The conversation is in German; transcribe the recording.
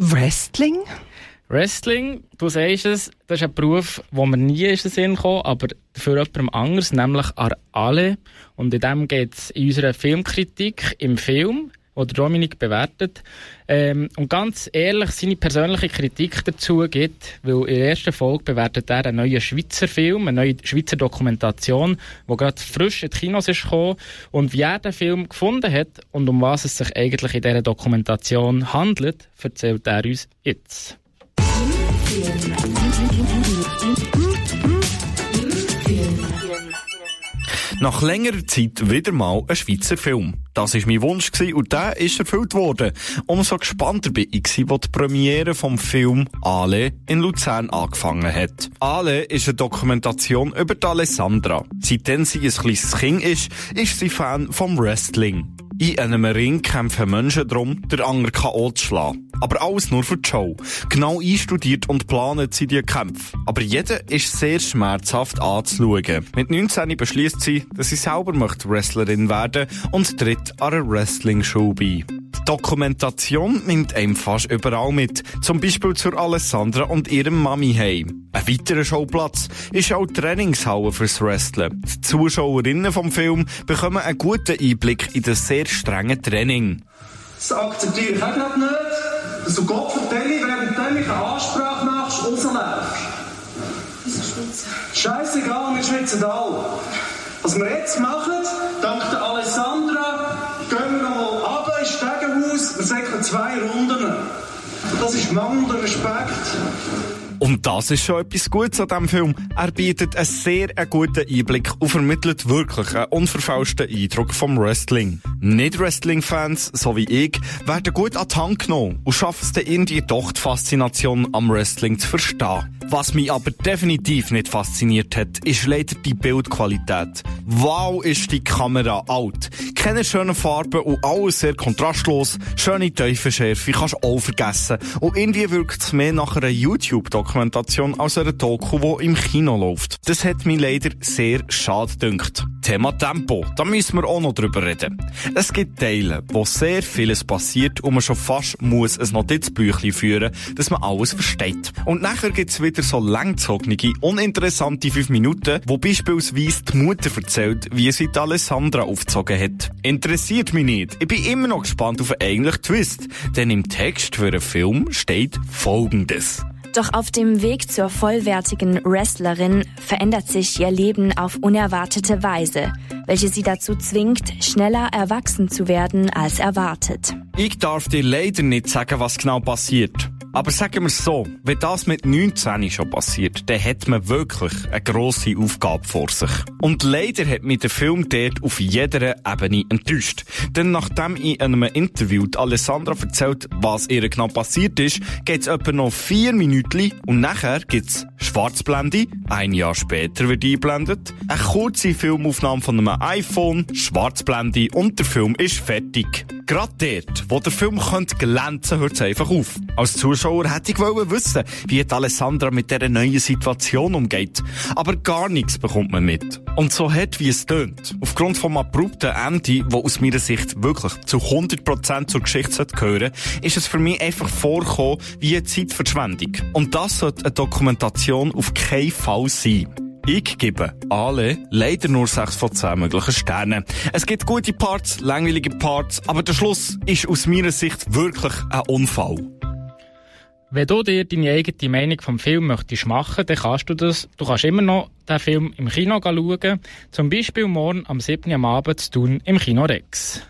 Wrestling? Wrestling, du sagst es, das ist ein Beruf, wo mir nie in den Sinn kam, aber für jemandem anderes, nämlich an alle. Und in dem geht es in unserer Filmkritik im Film, den Dominik bewertet. Und ganz ehrlich, seine persönliche Kritik dazu gibt, weil in der ersten Folge bewertet er einen neuen Schweizer Film, eine neue Schweizer Dokumentation, die gerade frisch in die Kinos ist gekommen. Und wie er den Film gefunden hat und um was es sich eigentlich in dieser Dokumentation handelt, erzählt er uns jetzt. Nach längerer Zeit wieder mal ein Schweizer Film. Das war mein Wunsch und der ist erfüllt worden. Umso gespannter bin ich, wo die Premiere vom Film «Ale» in Luzern angefangen hat. «Ale» ist eine Dokumentation über die Alessandra. Seitdem sie ein kleines Kind ist sie Fan vom Wrestling. In einem Ring kämpfen Menschen darum, den anderen K.O. zu schlagen. Aber alles nur für die Show. Genau einstudiert und planen sie die Kämpfe. Aber jeder ist sehr schmerzhaft anzuschauen. Mit 19 beschließt sie, dass sie selber Wrestlerin werden und tritt an einer Wrestling-Show bei. Die Dokumentation nimmt einem fast überall mit. Zum Beispiel zur Alessandra und ihrem Mami heim. Ein weiterer Showplatz ist auch die Trainingshalle fürs Wrestlen. Die Zuschauerinnen vom Film bekommen einen guten Einblick in das sehr strenge Training. Das akzeptiere ich auch gerade nicht, dass du Gott vertelle, während du eine Ansprache machst, rausläufst. Wieso schwitzen? Scheissegal, wir schwitzen alle. Was wir jetzt machen, dank der Alessandra, gehen wir nochmal runter ins Stegenhaus, wir säckeln 2 Runden. Das ist mangelnder Respekt. Und das ist schon etwas Gutes an diesem Film. Er bietet einen sehr guten Einblick und vermittelt wirklich einen unverfälschten Eindruck vom Wrestling. Nicht-Wrestling-Fans, so wie ich, werden gut an die Hand genommen und schaffen es dann irgendwie doch die Faszination am Wrestling zu verstehen. Was mich aber definitiv nicht fasziniert hat, ist leider die Bildqualität. Wow, ist die Kamera alt. Keine schönen Farben und alles sehr kontrastlos. Schöne Tiefenschärfe kannst du auch vergessen. Und irgendwie wirkt es mehr nach einer YouTube-Dokumentation als einer Doku, die im Kino läuft. Das hat mich leider sehr schade gedünkt. Thema Tempo, da müssen wir auch noch drüber reden. Es gibt Teile, wo sehr vieles passiert und man schon fast muss ein Notizbüchlein führen, dass man alles versteht. Und nachher gibt's wieder so langgezogene, uninteressante 5 Minuten, wo beispielsweise die Mutter erzählt, wie sie die Alessandra aufgezogen hat. Interessiert mich nicht. Ich bin immer noch gespannt auf einen eigentlichen Twist, denn im Text für einen Film steht Folgendes. Doch auf dem Weg zur vollwertigen Wrestlerin verändert sich ihr Leben auf unerwartete Weise, welche sie dazu zwingt, schneller erwachsen zu werden als erwartet. Ich darf dir leider nicht sagen, was genau passiert. Aber sagen wir es so, wenn das mit 19 schon passiert, dann hat man wirklich eine grosse Aufgabe vor sich. Und leider hat mich der Film dort auf jeder Ebene enttäuscht. Denn nachdem in einem Interview die Alessandra erzählt, was ihr genau passiert ist, geht's etwa noch 4 Minuten und nachher gibt's Schwarzblende, 1 Jahr später wird eingeblendet, eine kurze Filmaufnahme von einem iPhone, Schwarzblende und der Film ist fertig. Gerade dort, wo der Film könnte glänzen, hört es einfach auf. Als Zuschauer hätte ich wissen, wie die Alessandra mit dieser neuen Situation umgeht. Aber gar nichts bekommt man mit. Und so hart wie es tönt, aufgrund vom abrupten Ende, das aus meiner Sicht wirklich zu 100% zur Geschichte gehören, ist es für mich einfach vorgekommen wie eine Zeitverschwendung. Und das sollte eine Dokumentation auf keinen Fall sein. Ich gebe alle leider nur 6 von 10 möglichen Sternen. Es gibt gute Parts, langweilige Parts, aber der Schluss ist aus meiner Sicht wirklich ein Unfall. Wenn du dir deine eigene Meinung vom Film möchtest machen, dann kannst du das. Du kannst immer noch den Film im Kino schauen. Zum Beispiel morgen am 7. am Abend zu tun im Kino Rex.